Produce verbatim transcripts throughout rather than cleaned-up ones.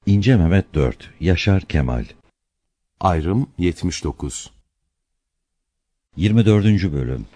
İnce Mehmet dört. Yaşar Kemal. Ayrım yetmiş dokuz. yirmi dördüncü bölüm.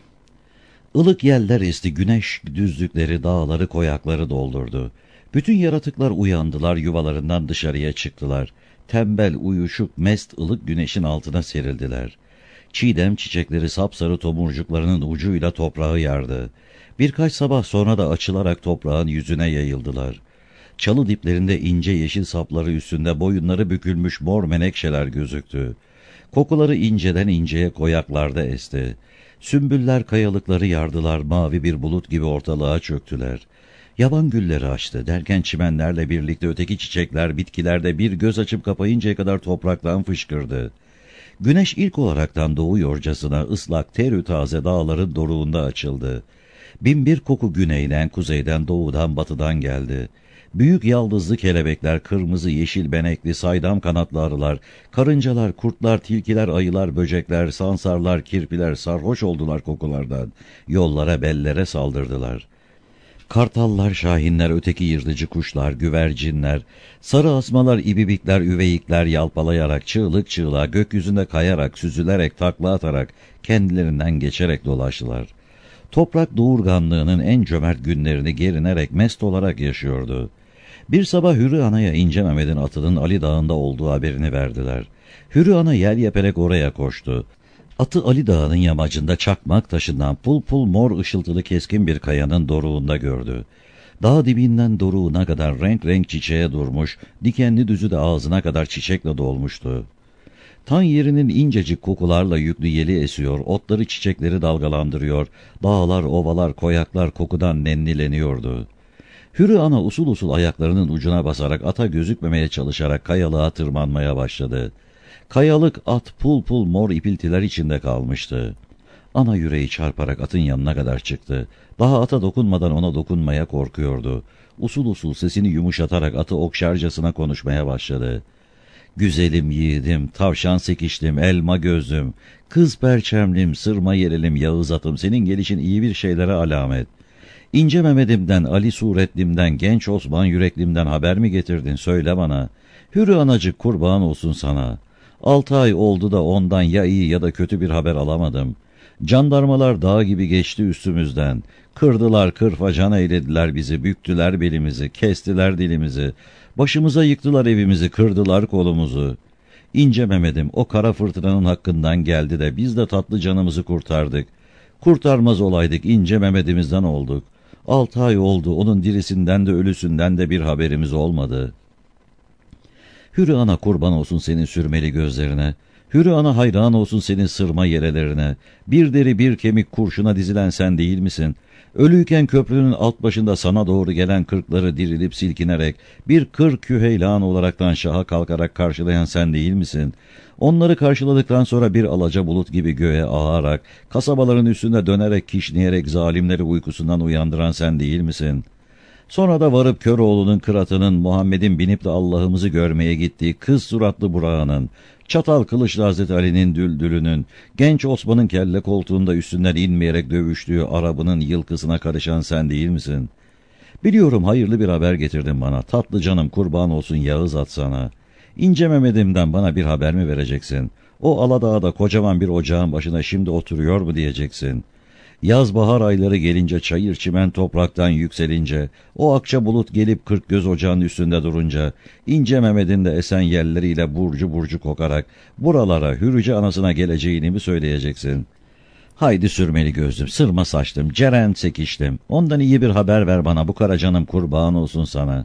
Ilık yeller esti, güneş düzlükleri, dağları, koyakları doldurdu. Bütün yaratıklar uyandılar, yuvalarından dışarıya çıktılar. Tembel, uyuşuk, mest ılık güneşin altına serildiler. Çiğdem çiçekleri sapsarı tomurcuklarının ucuyla toprağı yardı. Birkaç sabah sonra da açılarak toprağın yüzüne yayıldılar. Çalı diplerinde ince yeşil sapları üstünde boyunları bükülmüş mor menekşeler gözüktü. Kokuları inceden inceye koyaklarda esti. Sümbüller kayalıkları yardılar, mavi bir bulut gibi ortalığa çöktüler. Yaban gülleri açtı derken çimenlerle birlikte öteki çiçekler, bitkiler de bir göz açıp kapayıncaya kadar topraktan fışkırdı. Güneş ilk olaraktan doğuyorcasına ıslak terü taze dağların doruğunda açıldı. Binbir koku güneyden, kuzeyden, doğudan, batıdan geldi. Büyük yaldızlı kelebekler, kırmızı, yeşil, benekli, saydam kanatlı arılar, karıncalar, kurtlar, tilkiler, ayılar, böcekler, sansarlar, kirpiler sarhoş oldular kokulardan. Yollara, bellere saldırdılar. Kartallar, şahinler, öteki yırtıcı kuşlar, güvercinler, sarı asmalar, ibibikler, üveyikler yalpalayarak, çığlık çığlığa, gökyüzünde kayarak, süzülerek, takla atarak, kendilerinden geçerek dolaştılar. Toprak doğurganlığının en cömert günlerini gerinerek, mest olarak yaşıyordu. Bir sabah Hürü Ana'ya İnce Mehmet'in atının Ali Dağı'nda olduğu haberini verdiler. Hürü Ana yel yeperek oraya koştu. Atı Ali Dağı'nın yamacında çakmak taşından pul pul mor ışıltılı keskin bir kayanın doruğunda gördü. Dağ dibinden doruğuna kadar renk renk çiçeğe durmuş, dikenli düzü de ağzına kadar çiçekle dolmuştu. Tan yerinin incecik kokularla yüklü yeli esiyor, otları çiçekleri dalgalandırıyor, dağlar, ovalar, koyaklar kokudan nennileniyordu. Hürü Ana usul usul ayaklarının ucuna basarak ata gözükmemeye çalışarak kayalığa tırmanmaya başladı. Kayalık at pul pul mor ipiltiler içinde kalmıştı. Ana yüreği çarparak atın yanına kadar çıktı. Daha ata dokunmadan ona dokunmaya korkuyordu. Usul usul sesini yumuşatarak atı okşarcasına konuşmaya başladı. Güzelim yiğidim, tavşan sekişlim, elma gözlüm, kız perçemlim, sırma yerelim, Yağız atım, senin gelişin iyi bir şeylere alamet. İnce Mehmet'imden, Ali suretlimden, genç Osman yüreklimden haber mi getirdin, söyle bana. Hürü Anacık kurban olsun sana. Altı ay oldu da ondan ya iyi ya da kötü bir haber alamadım. Jandarmalar dağ gibi geçti üstümüzden. Kırdılar, kırfacan eylediler bizi, büktüler belimizi, kestiler dilimizi. Başımıza yıktılar evimizi, kırdılar kolumuzu. İnce Mehmet'im, o kara fırtınanın hakkından geldi de biz de tatlı canımızı kurtardık. Kurtarmaz olaydık, İnce Mehmet'imizden olduk. Altı ay oldu, onun dirisinden de ölüsünden de bir haberimiz olmadı. Hürü Ana kurban olsun senin sürmeli gözlerine. Hürü Ana hayran olsun senin sırma yerelerine. Bir deri bir kemik kurşuna dizilen sen değil misin? Ölüyken köprünün alt başında sana doğru gelen kırkları dirilip silkinerek bir kırk küheylan olaraktan şaha kalkarak karşılayan sen değil misin? Onları karşıladıktan sonra bir alaca bulut gibi göğe ağarak, kasabaların üstünde dönerek kişneyerek zalimleri uykusundan uyandıran sen değil misin? Sonra da varıp Köroğlu'nun kıratının, Muhammed'in binip de Allah'ımızı görmeye gittiği kız suratlı Burak'ının, çatal kılıçlı Hazreti Ali'nin düldülünün, genç Osman'ın kelle koltuğunda üstünden inmeyerek dövüştüğü Arabının yılkısına karışan sen değil misin? Biliyorum hayırlı bir haber getirdin bana, tatlı canım kurban olsun Yağız at sana. İnce Mehmet'imden bana bir haber mi vereceksin? O Aladağ'da kocaman bir ocağın başına şimdi oturuyor mu diyeceksin? Yaz bahar ayları gelince, çayır çimen topraktan yükselince, o akça bulut gelip kırk göz ocağın üstünde durunca, İnce Mehmet'in de esen yerleriyle burcu burcu kokarak buralara Hürüce anasına geleceğini mi söyleyeceksin? Haydi sürmeli gözlüm, sırma saçtım, ceren sekiştim, ondan iyi bir haber ver bana, bu kara canım kurban olsun sana.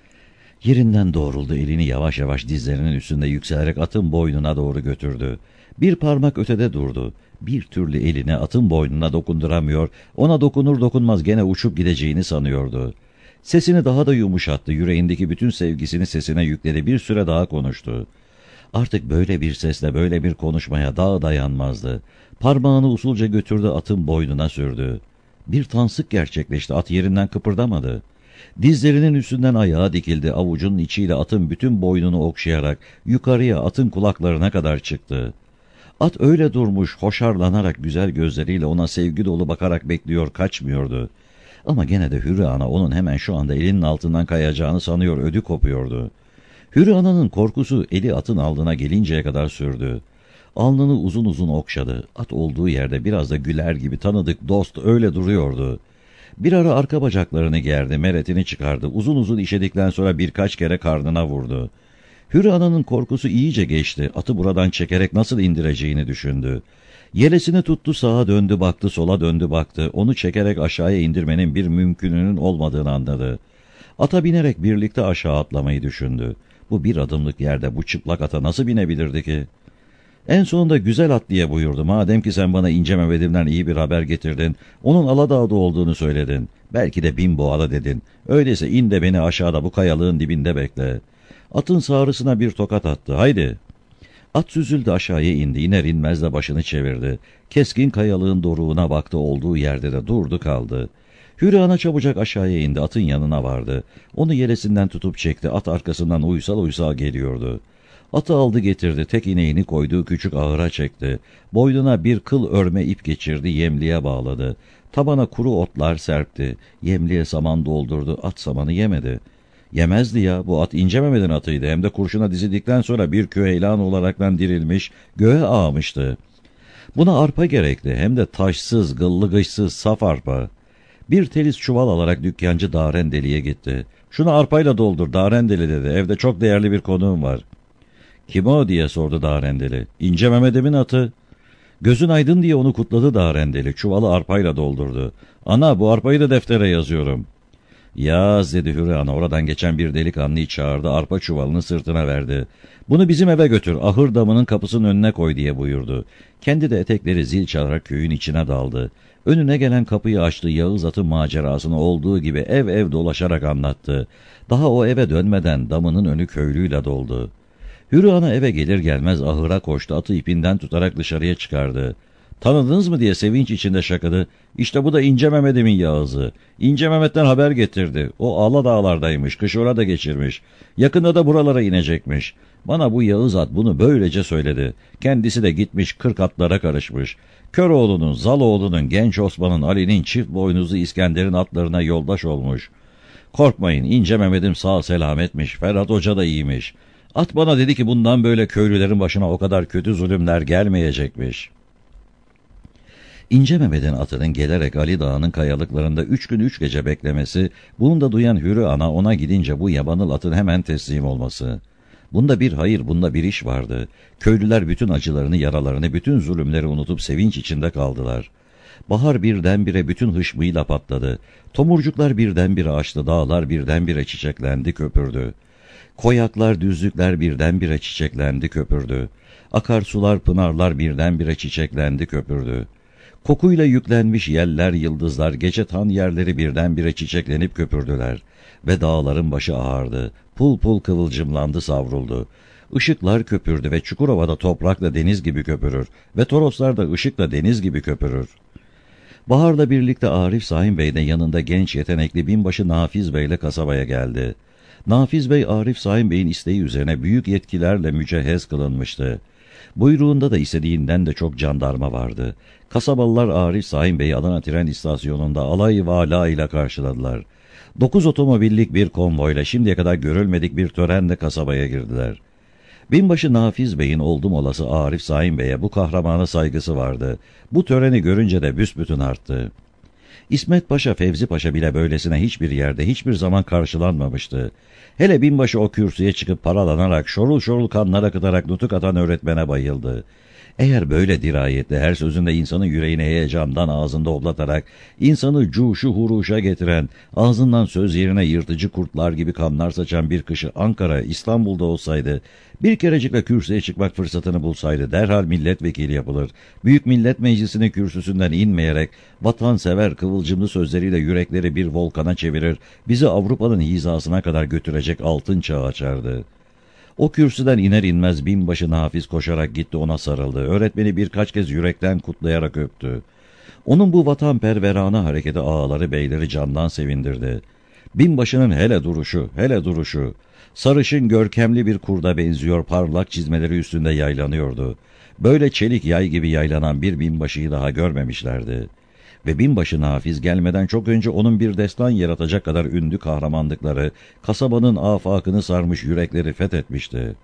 Yerinden doğruldu, elini yavaş yavaş dizlerinin üstünde yükselerek atın boynuna doğru götürdü. Bir parmak ötede durdu. Bir türlü eline atın boynuna dokunduramıyor, ona dokunur dokunmaz gene uçup gideceğini sanıyordu. Sesini daha da yumuşattı, yüreğindeki bütün sevgisini sesine yükledi, bir süre daha konuştu. Artık böyle bir sesle, böyle bir konuşmaya daha dayanmazdı. Parmağını usulca götürdü, atın boynuna sürdü. Bir tansık gerçekleşti, at yerinden kıpırdamadı. Dizlerinin üstünden ayağa dikildi, avucunun içiyle atın bütün boynunu okşayarak yukarıya atın kulaklarına kadar çıktı. At öyle durmuş, hoşarlanarak güzel gözleriyle ona sevgi dolu bakarak bekliyor, kaçmıyordu. Ama gene de Hürü Ana onun hemen şu anda elinin altından kayacağını sanıyor, ödü kopuyordu. Hürü Ana'nın korkusu eli atın alnına gelinceye kadar sürdü. Alnını uzun uzun okşadı. At olduğu yerde biraz da güler gibi tanıdık dost öyle duruyordu. Bir ara arka bacaklarını gerdi, meretini çıkardı. Uzun uzun işedikten sonra birkaç kere karnına vurdu. Hürü Ana'nın korkusu iyice geçti. Atı buradan çekerek nasıl indireceğini düşündü. Yelesini tuttu, sağa döndü baktı, sola döndü baktı. Onu çekerek aşağıya indirmenin bir mümkününün olmadığını anladı. Ata binerek birlikte aşağı atlamayı düşündü. Bu bir adımlık yerde bu çıplak ata nasıl binebilirdi ki? En sonunda güzel at diye buyurdu. Madem ki sen bana İnce Mehmet'imden iyi bir haber getirdin, onun Aladağ'da olduğunu söyledin. Belki de Binboğa'da dedin. Öyleyse in de beni aşağıda bu kayalığın dibinde bekle. Atın sağrısına bir tokat attı. Haydi. At süzüldü, aşağıya indi. İner inmez de başını çevirdi. Keskin kayalığın doruğuna baktı, olduğu yerde de durdu kaldı. Hürü Ana çabucak aşağıya indi, atın yanına vardı. Onu yelesinden tutup çekti. At arkasından uysal uysal geliyordu. Atı aldı getirdi, tek ineğini koyduğu küçük ağıra çekti. Boynuna bir kıl örme ip geçirdi, yemliğe bağladı. Tabana kuru otlar serpti. Yemliğe saman doldurdu, at samanı yemedi. Yemezdi ya, bu at İnce Mehmet'in atıydı. Hem de kurşuna dizildikten sonra bir küheylan olaraktan dirilmiş, göğe ağmıştı. Buna arpa gerekti, hem de taşsız, gıllıgışsız, saf arpa. Bir teliz çuval alarak dükkancı Darendeli'ye gitti. Şunu arpayla doldur Darendeli dedi, evde çok değerli bir konuğum var. Kim o diye sordu Darendeli. İnce Mehmet'imin atı. Gözün aydın diye onu kutladı Darendeli. Çuvalı arpayla doldurdu. Ana, bu arpayı da deftere yazıyorum. Yaz dedi Hürü Ana. Oradan geçen bir delikanlıyı çağırdı, arpa çuvalını sırtına verdi. Bunu bizim eve götür, ahır damının kapısının önüne koy diye buyurdu. Kendi de etekleri zil çalarak köyün içine daldı. Önüne gelen kapıyı açtı, Yağız atın macerasını olduğu gibi ev ev dolaşarak anlattı. Daha o eve dönmeden damının önü köylüyle doldu. Hürü Ana eve gelir gelmez ahıra koştu, atı ipinden tutarak dışarıya çıkardı. Tanıdınız mı diye sevinç içinde şakadı. İşte bu da İnce Mehmet'imin Yağız'ı. İnce Mehmet'ten haber getirdi. O Aladağlardaymış, kış orada geçirmiş. Yakında da buralara inecekmiş. Bana bu Yağız at bunu böylece söyledi. Kendisi de gitmiş kırk atlara karışmış. Köroğlu'nun, Zaloğlu'nun, Genç Osman'ın, Ali'nin, çift boynuzlu İskender'in atlarına yoldaş olmuş. Korkmayın, İnce Mehmet'im sağ selametmiş, Ferhat Hoca da iyiymiş. At bana dedi ki bundan böyle köylülerin başına o kadar kötü zulümler gelmeyecekmiş. İnce Mehmet'in atının gelerek Ali Dağı'nın kayalıklarında üç gün üç gece beklemesi, bunu da duyan Hürü Ana ona gidince bu yabanıl atın hemen teslim olması. Bunda bir hayır, bunda bir iş vardı. Köylüler bütün acılarını, yaralarını, bütün zulümleri unutup sevinç içinde kaldılar. Bahar birdenbire bütün hışmıyla patladı. Tomurcuklar birdenbire açtı, dağlar birdenbire çiçeklendi, köpürdü. Koyaklar, düzlükler birdenbire çiçeklendi, köpürdü. Akarsular, pınarlar birdenbire çiçeklendi, köpürdü. Kokuyla yüklenmiş yeller, yıldızlar, gece tan yerleri birdenbire çiçeklenip köpürdüler. Ve dağların başı ağardı. Pul pul kıvılcımlandı, savruldu. Işıklar köpürdü ve Çukurova'da toprakla deniz gibi köpürür ve Toroslar'da ışıkla deniz gibi köpürür. Baharla birlikte Arif Saim Bey de yanında genç yetenekli binbaşı Nafiz Bey ile kasabaya geldi. Nafiz Bey, Arif Saim Bey'in isteği üzerine büyük yetkilerle mücehhez kılınmıştı. Buyruğunda da istediğinden de çok jandarma vardı. Kasabalılar Arif Saim Bey'i Adana tren istasyonunda alay vala ile karşıladılar. Dokuz otomobillik bir konvoyla şimdiye kadar görülmedik bir törenle kasabaya girdiler. Binbaşı Nafiz Bey'in oldum olası Arif Saim Bey'e bu kahramana saygısı vardı. Bu töreni görünce de büsbütün arttı. İsmet Paşa, Fevzi Paşa bile böylesine hiçbir yerde hiçbir zaman karşılanmamıştı. Hele binbaşı o kürsüye çıkıp paralanarak, şorul şorul kanlar akıtarak nutuk atan öğretmene bayıldı. Eğer böyle dirayetle her sözünde insanın yüreğini heyecandan ağzında oblatarak, insanı cuşu huruşa getiren, ağzından söz yerine yırtıcı kurtlar gibi kanlar saçan bir kişi Ankara, İstanbul'da olsaydı, bir kerecikle kürsüye çıkmak fırsatını bulsaydı derhal milletvekili yapılır. Büyük Millet Meclisi'nin kürsüsünden inmeyerek, vatansever kıvılcımlı sözleriyle yürekleri bir volkana çevirir, bizi Avrupa'nın hizasına kadar götürecek altın çağı açardı. O kürsüden iner inmez binbaşı Nafiz koşarak gitti, ona sarıldı. Öğretmeni birkaç kez yürekten kutlayarak öptü. Onun bu vatanperverane hareketi ağaları beyleri candan sevindirdi. Binbaşının hele duruşu, hele duruşu. Sarışın görkemli bir kurda benziyor, parlak çizmeleri üstünde yaylanıyordu. Böyle çelik yay gibi yaylanan bir binbaşıyı daha görmemişlerdi. Ve binbaşı Nafiz gelmeden çok önce onun bir destan yaratacak kadar ünlü kahramanlıkları, kasabanın afakını sarmış yürekleri fethetmişti.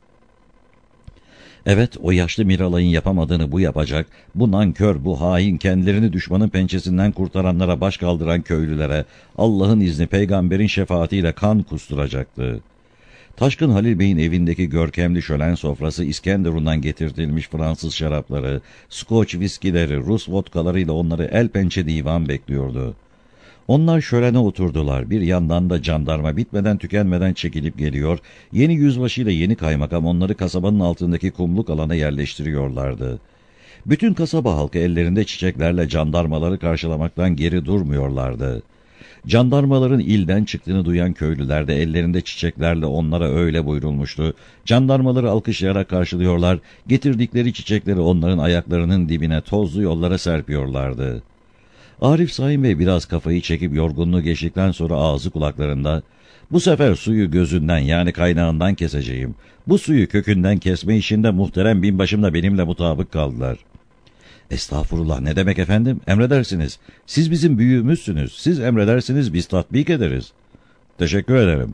Evet, o yaşlı Miralay'ın yapamadığını bu yapacak, bu nankör, bu hain, kendilerini düşmanın pençesinden kurtaranlara baş kaldıran köylülere, Allah'ın izni, peygamberin şefaatiyle kan kusturacaktı. Taşkın Halil Bey'in evindeki görkemli şölen sofrası, İskenderun'dan getirtilmiş Fransız şarapları, Skoç viskileri, Rus vodkalarıyla onları el pençe divan bekliyordu. Onlar şölene oturdular. Bir yandan da jandarma bitmeden tükenmeden çekilip geliyor. Yeni yüzbaşıyla yeni kaymakam onları kasabanın altındaki kumluk alana yerleştiriyorlardı. Bütün kasaba halkı ellerinde çiçeklerle jandarmaları karşılamaktan geri durmuyorlardı. Jandarmaların ilden çıktığını duyan köylüler de ellerinde çiçeklerle onlara öyle buyurulmuştu. Jandarmaları alkışlayarak karşılıyorlar, getirdikleri çiçekleri onların ayaklarının dibine, tozlu yollara serpiyorlardı. Arif Saim Bey biraz kafayı çekip yorgunluğu geçtikten sonra ağzı kulaklarında, "Bu sefer suyu gözünden, yani kaynağından keseceğim. Bu suyu kökünden kesme işinde muhterem binbaşımla benimle mutabık kaldılar." "Estağfurullah, ne demek efendim, emredersiniz. Siz bizim büyüğümüzsünüz, siz emredersiniz, biz tatbik ederiz." "Teşekkür ederim."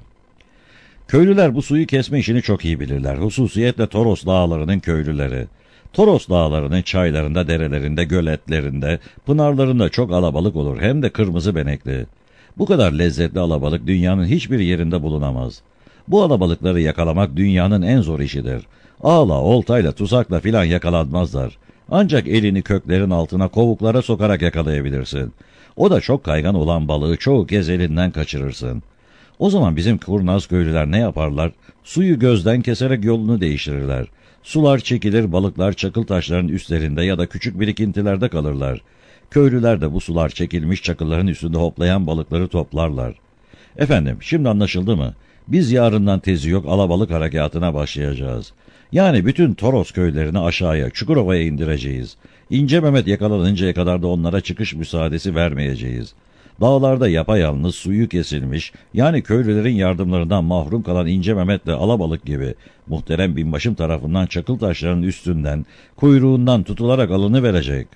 Köylüler bu suyu kesme işini çok iyi bilirler, hususiyetle Toros dağlarının köylüleri. Toros dağlarının çaylarında, derelerinde, göletlerinde, pınarlarında çok alabalık olur, hem de kırmızı benekli. Bu kadar lezzetli alabalık dünyanın hiçbir yerinde bulunamaz. Bu alabalıkları yakalamak dünyanın en zor işidir. Ağla, oltayla, tuzakla filan yakalanmazlar. Ancak elini köklerin altına kovuklara sokarak yakalayabilirsin. O da çok kaygan olan balığı çoğu kez elinden kaçırırsın. O zaman bizim kurnaz köylüler ne yaparlar? Suyu gözden keserek yolunu değiştirirler. Sular çekilir, balıklar çakıl taşların üstlerinde ya da küçük birikintilerde kalırlar. Köylüler de bu sular çekilmiş çakılların üstünde hoplayan balıkları toplarlar. Efendim, şimdi anlaşıldı mı? Biz yarından tezi yok alabalık harekatına başlayacağız. Yani bütün Toros köylerini aşağıya, Çukurova'ya indireceğiz. İnce Mehmet yakalanıncaya kadar da onlara çıkış müsaadesi vermeyeceğiz. Dağlarda yapayalnız, suyu kesilmiş, yani köylülerin yardımlarından mahrum kalan İnce Mehmet de alabalık gibi muhterem binbaşım tarafından çakıl taşlarının üstünden, kuyruğundan tutularak alınıverecek.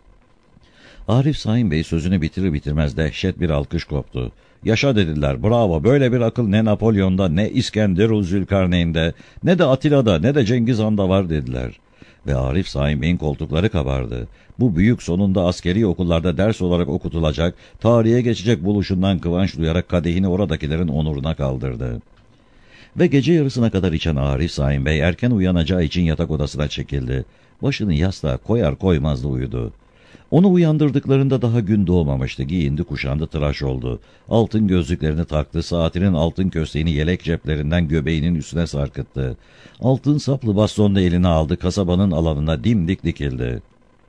Arif Saim Bey sözünü bitirir bitirmez dehşet bir alkış koptu. "Yaşa," dediler, "bravo, böyle bir akıl ne Napolyon'da, ne İskenderun Zülkarneyn'de, ne de Atilla'da, ne de Cengiz Han'da var," dediler. Ve Arif Saim Bey'in koltukları kabardı. Bu büyük sonunda askeri okullarda ders olarak okutulacak, tarihe geçecek buluşundan kıvanç duyarak kadehini oradakilerin onuruna kaldırdı. Ve gece yarısına kadar içen Arif Saim Bey erken uyanacağı için yatak odasına çekildi. Başını yastığa koyar koymaz da uyudu. Onu uyandırdıklarında daha gün doğmamıştı. Giyindi, kuşandı, tıraş oldu. Altın gözlüklerini taktı, saatinin altın kösteğini yelek ceplerinden göbeğinin üstüne sarkıttı. Altın saplı bastonla eline aldı, kasabanın alanına dimdik dikildi.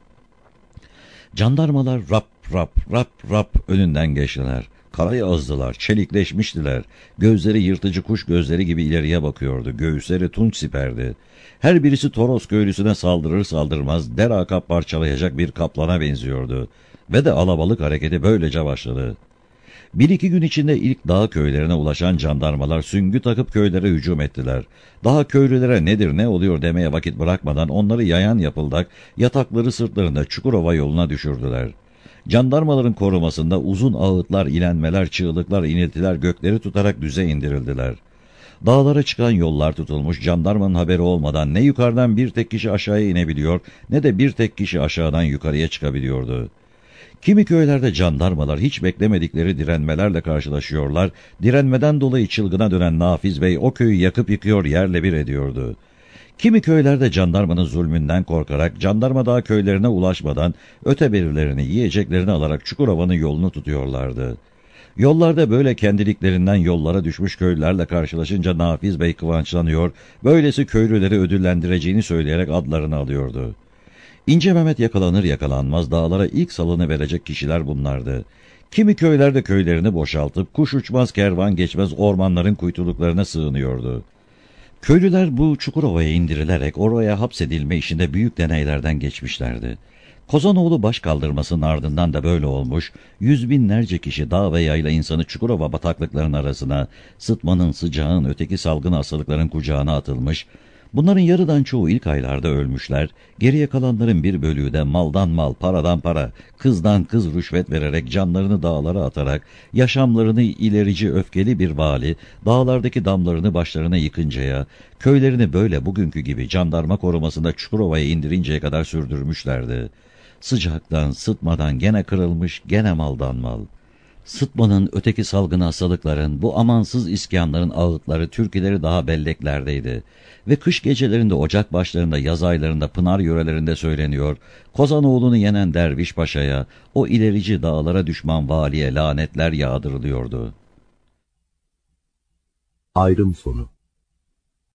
Jandarmalar rap rap rap rap önünden geçtiler. Karayı azdılar, çelikleşmiştiler. Gözleri yırtıcı kuş gözleri gibi ileriye bakıyordu. Göğüsleri tunç siperdi. Her birisi Toros köylüsüne saldırır saldırmaz derakap parçalayacak bir kaplana benziyordu. Ve de alabalık hareketi böylece başladı. Bir iki gün içinde ilk dağ köylerine ulaşan jandarmalar süngü takıp köylere hücum ettiler. Daha köylülere nedir ne oluyor demeye vakit bırakmadan onları yayan yapıldak, yatakları sırtlarında Çukurova yoluna düşürdüler. Jandarmaların korumasında uzun ağıtlar, ilenmeler, çığlıklar, iniltiler gökleri tutarak düze indirildiler. Dağlara çıkan yollar tutulmuş, jandarmanın haberi olmadan ne yukarıdan bir tek kişi aşağıya inebiliyor, ne de bir tek kişi aşağıdan yukarıya çıkabiliyordu. Kimi köylerde jandarmalar hiç beklemedikleri direnmelerle karşılaşıyorlar, direnmeden dolayı çılgına dönen Nafiz Bey o köyü yakıp yıkıyor, yerle bir ediyordu. Kimi köylerde jandarmanın zulmünden korkarak, jandarma daha köylerine ulaşmadan öteberilerini, yiyeceklerini alarak Çukurova'nın yolunu tutuyorlardı. Yollarda böyle kendiliklerinden yollara düşmüş köylülerle karşılaşınca Nafiz Bey kıvançlanıyor, böylesi köylüleri ödüllendireceğini söyleyerek adlarını alıyordu. İnce Mehmet yakalanır yakalanmaz dağlara ilk salını verecek kişiler bunlardı. Kimi köylerde köylerini boşaltıp kuş uçmaz kervan geçmez ormanların kuytuluklarına sığınıyordu. Köylüler bu Çukurova'ya indirilerek oraya hapsedilme işinde büyük deneylerden geçmişlerdi. Kozanoğlu baş kaldırmasının ardından da böyle olmuş, yüz binlerce kişi dağ ve yayla insanı Çukurova bataklıklarının arasına, sıtmanın, sıcağın, öteki salgın hastalıkların kucağına atılmış, Bunların yarıdan çoğu ilk aylarda ölmüşler, geriye kalanların bir bölüğü de maldan mal, paradan para, kızdan kız rüşvet vererek, canlarını dağlara atarak, yaşamlarını ilerici öfkeli bir vali, dağlardaki damlarını başlarına yıkıncaya, köylerini böyle bugünkü gibi jandarma korumasında Çukurova'ya indirinceye kadar sürdürmüşlerdi. Sıcaktan, sıtmadan gene kırılmış, gene maldan mal. Sıtmanın, öteki salgın hastalıkların, bu amansız iskanların ağıtları, türküleri daha belleklerdeydi. Ve kış gecelerinde, ocak başlarında, yaz aylarında, pınar yörelerinde söyleniyor, Kozanoğlu'nu yenen Derviş Paşa'ya, o ilerici dağlara düşman valiye lanetler yağdırılıyordu. Ayrım sonu.